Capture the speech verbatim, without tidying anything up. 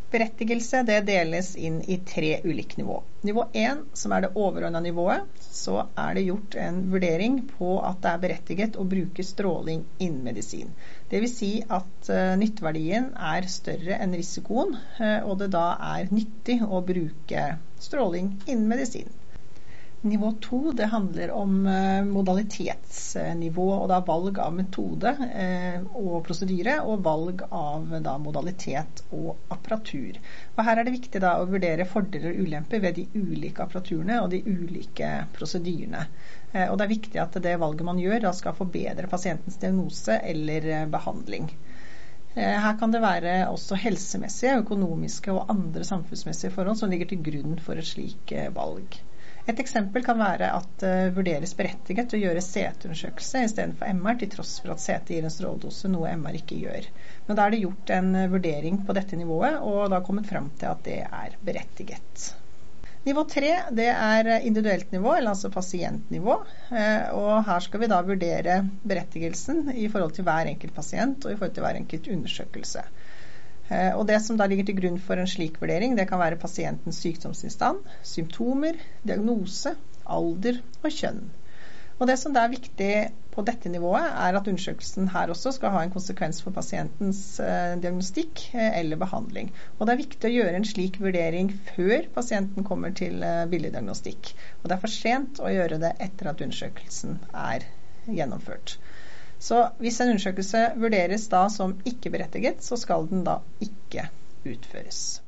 Berettigelse det deles inn i tre ulike nivå. Nivå én, som er det overordnede nivået, så er det gjort en vurdering på at det er berettiget å bruke stråling innen medisin. Det vil si at uh, nytteverdien er større enn risikoen, uh, og det da er nyttig å bruke stråling innen medisin. Nivå to, det handler om uh, modalitetsnivå, og da valg av metode uh, og prosedyre, og valg av da modalitet og apparatur. Og her er det viktig da å vurdere fordeler og ulemper ved de ulike apparaturene og de ulike prosedyrene. Uh, og det er viktig at det valget man gjør da skal forbedre pasientens diagnose eller uh, behandling. Uh, her kan det være også helsemessige, økonomiske og andre samfunnsmessige forhold som ligger til grunn for et slik uh, valg. Et eksempel kan være at det uh, vurderes berettiget å gjøre C T-undersøkelse i stedet for M R, til tross for at C T gir en stråledose, noe M R ikke gjør. Men da er det gjort en uh, vurdering på dette nivået, og da kommet frem til at det er berettiget. Nivå tre, det er individuelt nivå, eller altså pasientnivå, uh, og her skal vi da vurdere berettigelsen i forhold til hver enkelt pasient og i forhold til hver enkelt undersøkelse. Og det som da ligger til grunn for en slik vurdering, det kan være pasientens sykdomstilstand, symptomer, diagnose, alder og kjønn. Og det som da er viktig på dette nivået, er at undersøkelsen her også skal ha en konsekvens for pasientens eh, diagnostikk eh, eller behandling. Og det er viktig å gjøre en slik vurdering før pasienten kommer til eh, billeddiagnostikk. Og det er for sent å gjøre det etter at undersøkelsen er gjennomført. Så hvis en undersøkelse vurderes da som ikke berettiget, så skal den da ikke utføres.